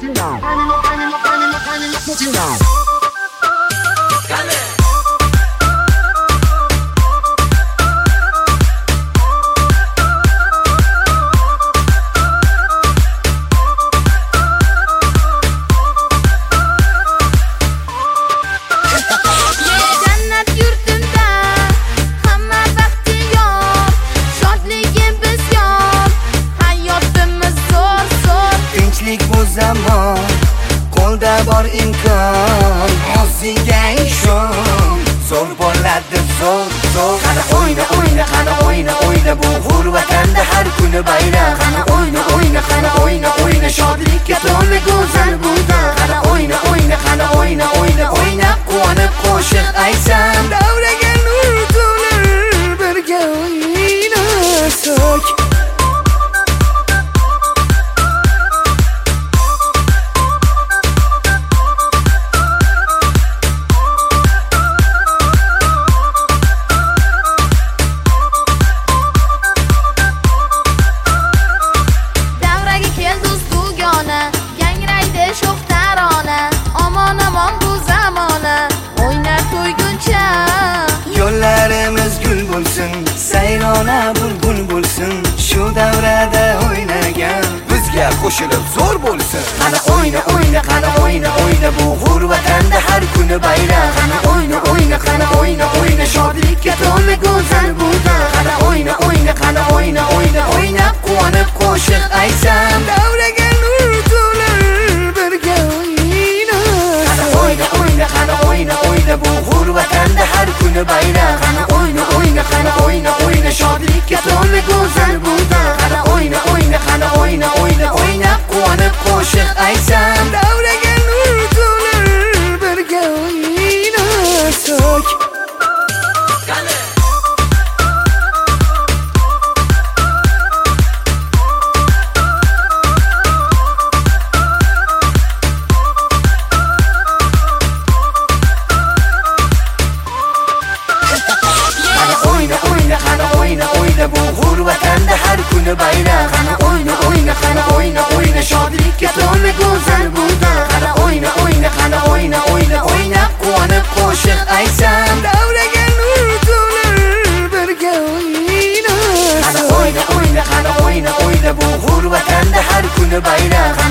Qo'lda bor imkon, o'zingga ishon. Zo'r bo'ladi, zo'r. Qani o'yna, qani o'yna, bu hur vatanda har kuni bayram. Qani o'yna, shodlikka to'la go'zal buda. Qani o'yna, o'ynab quvonib qo'shiq aytsam. Davraga nur to'lar, birga o'ynasak. Yo'llarimiz gul bo'lsin, sayrona bulbul bo'lsin. Shu davrada o'ynagan bizga qo'shilib zo'r bo'lsin. Qani o'yna, bu hur vatanda har kuni bayram. Qani o'yna, shodlikka to'la go'zal buda. Qani o'yna, o'ynab quvonib qo'shiq aytsam. Davraga nur to'lar, birga o'ynasak. Qani o'yna, bu hur vatanda har kuni bayram. Qani o'yna, shodlikka to'la go'zal buda. Qani o'yna, o'ynab quvonib qo'shiq aytsam. Davraga nur to'lar, birga o'ynasak. Bu hur vatanda har kuni bayram. Qani o'yna, shodlikka to'la go'zal buda. Qani o'yna, o'ynab quvonib qo'shiq aytsam. Davraga nur to'lar, birga o'ynasak. Qani o'yna, bu hur vatanda har kuni bayram.